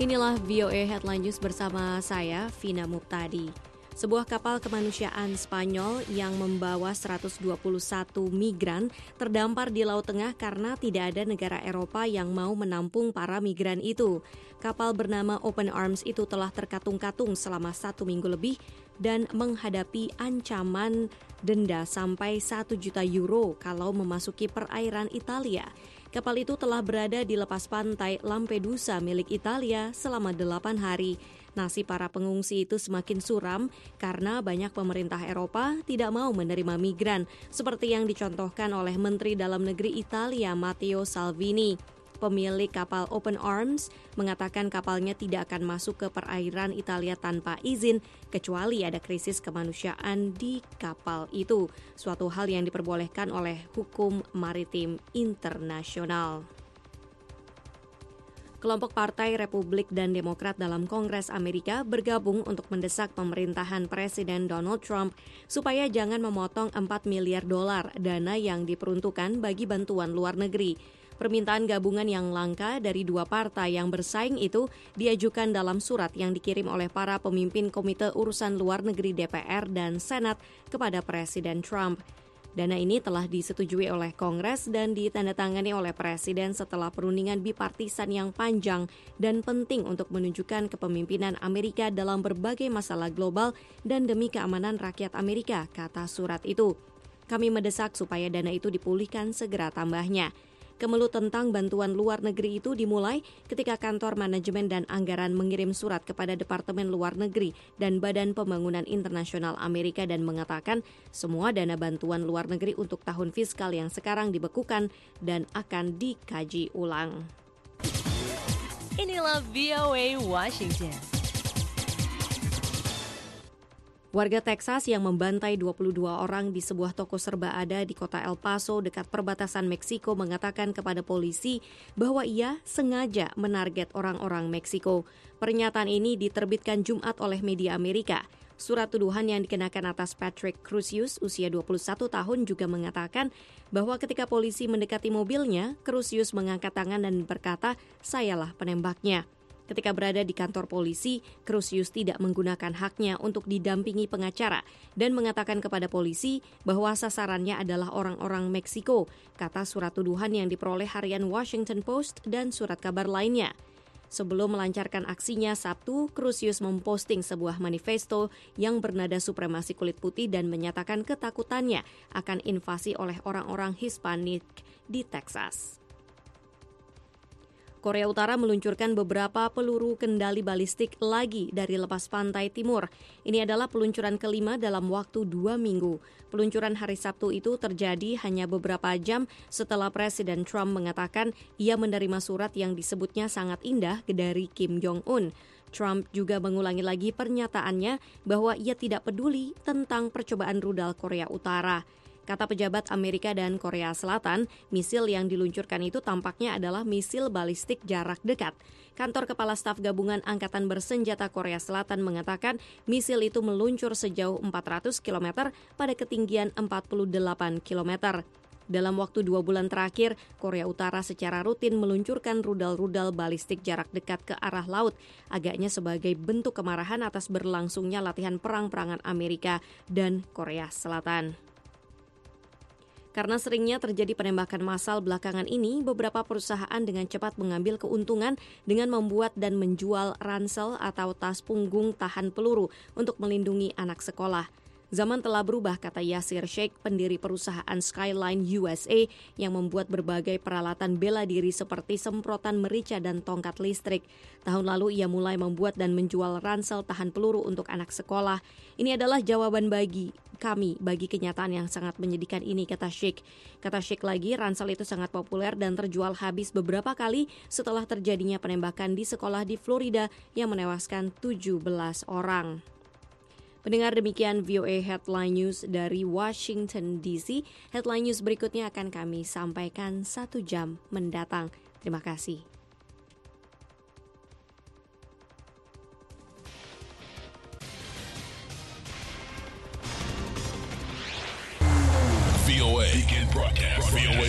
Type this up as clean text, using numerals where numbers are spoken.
Inilah VOA Headline News bersama saya, Vina Muptadi. Sebuah kapal kemanusiaan Spanyol yang membawa 121 migran terdampar di Laut Tengah karena tidak ada negara Eropa yang mau menampung para migran itu. Kapal bernama Open Arms itu telah terkatung-katung selama 1 minggu lebih dan menghadapi ancaman denda sampai 1 juta euro kalau memasuki perairan Italia. Kapal itu telah berada di lepas pantai Lampedusa milik Italia selama 8 hari. Nasib para pengungsi itu semakin suram karena banyak pemerintah Eropa tidak mau menerima migran, seperti yang dicontohkan oleh Menteri Dalam Negeri Italia Matteo Salvini. Pemilik kapal Open Arms mengatakan kapalnya tidak akan masuk ke perairan Italia tanpa izin kecuali ada krisis kemanusiaan di kapal itu, suatu hal yang diperbolehkan oleh hukum maritim internasional. Kelompok Partai Republik dan Demokrat dalam Kongres Amerika bergabung untuk mendesak pemerintahan Presiden Donald Trump supaya jangan memotong $4 miliar dana yang diperuntukkan bagi bantuan luar negeri. Permintaan gabungan yang langka dari dua partai yang bersaing itu diajukan dalam surat yang dikirim oleh para pemimpin Komite Urusan Luar Negeri DPR dan Senat kepada Presiden Trump. Dana ini telah disetujui oleh Kongres dan ditandatangani oleh Presiden setelah perundingan bipartisan yang panjang dan penting untuk menunjukkan kepemimpinan Amerika dalam berbagai masalah global dan demi keamanan rakyat Amerika, kata surat itu. Kami mendesak supaya dana itu dipulihkan segera tambahnya. Kemelut tentang bantuan luar negeri itu dimulai ketika Kantor Manajemen dan Anggaran mengirim surat kepada Departemen Luar Negeri dan Badan Pembangunan Internasional Amerika dan mengatakan semua dana bantuan luar negeri untuk tahun fiskal yang sekarang dibekukan dan akan dikaji ulang. Inilah VOA Washington. Warga Texas yang membantai 22 orang di sebuah toko serba ada di kota El Paso dekat perbatasan Meksiko mengatakan kepada polisi bahwa ia sengaja menarget orang-orang Meksiko. Pernyataan ini diterbitkan Jumat oleh media Amerika. Surat tuduhan yang dikenakan atas Patrick Crusius, usia 21 tahun, juga mengatakan bahwa ketika polisi mendekati mobilnya, Crusius mengangkat tangan dan berkata, "Sayalah penembaknya." Ketika berada di kantor polisi, Crusius tidak menggunakan haknya untuk didampingi pengacara dan mengatakan kepada polisi bahwa sasarannya adalah orang-orang Meksiko, kata surat tuduhan yang diperoleh harian Washington Post dan surat kabar lainnya. Sebelum melancarkan aksinya Sabtu, Crusius memposting sebuah manifesto yang bernada supremasi kulit putih dan menyatakan ketakutannya akan invasi oleh orang-orang Hispanik di Texas. Korea Utara meluncurkan beberapa peluru kendali balistik lagi dari lepas pantai timur. Ini adalah peluncuran kelima dalam waktu 2 minggu. Peluncuran hari Sabtu itu terjadi hanya beberapa jam setelah Presiden Trump mengatakan ia menerima surat yang disebutnya sangat indah dari Kim Jong-un. Trump juga mengulangi lagi pernyataannya bahwa ia tidak peduli tentang percobaan rudal Korea Utara. Kata pejabat Amerika dan Korea Selatan, misil yang diluncurkan itu tampaknya adalah misil balistik jarak dekat. Kantor Kepala Staf Gabungan Angkatan Bersenjata Korea Selatan mengatakan misil itu meluncur sejauh 400 km pada ketinggian 48 km. Dalam waktu 2 bulan terakhir, Korea Utara secara rutin meluncurkan rudal-rudal balistik jarak dekat ke arah laut, agaknya sebagai bentuk kemarahan atas berlangsungnya latihan perang-perangan Amerika dan Korea Selatan. Karena seringnya terjadi penembakan massal belakangan ini, beberapa perusahaan dengan cepat mengambil keuntungan dengan membuat dan menjual ransel atau tas punggung tahan peluru untuk melindungi anak sekolah. Zaman telah berubah, kata Yasir Sheikh, pendiri perusahaan Skyline USA yang membuat berbagai peralatan bela diri seperti semprotan merica dan tongkat listrik. Tahun lalu ia mulai membuat dan menjual ransel tahan peluru untuk anak sekolah. Ini adalah jawaban bagi kami bagi kenyataan yang sangat menyedihkan ini, kata Sheikh. Kata Sheikh lagi, ransel itu sangat populer dan terjual habis beberapa kali setelah terjadinya penembakan di sekolah di Florida yang menewaskan 17 orang. Pendengar, demikian VOA Headline News dari Washington DC. Headline News berikutnya akan kami sampaikan 1 jam mendatang. Terima kasih. VOA Begin broadcast. VOA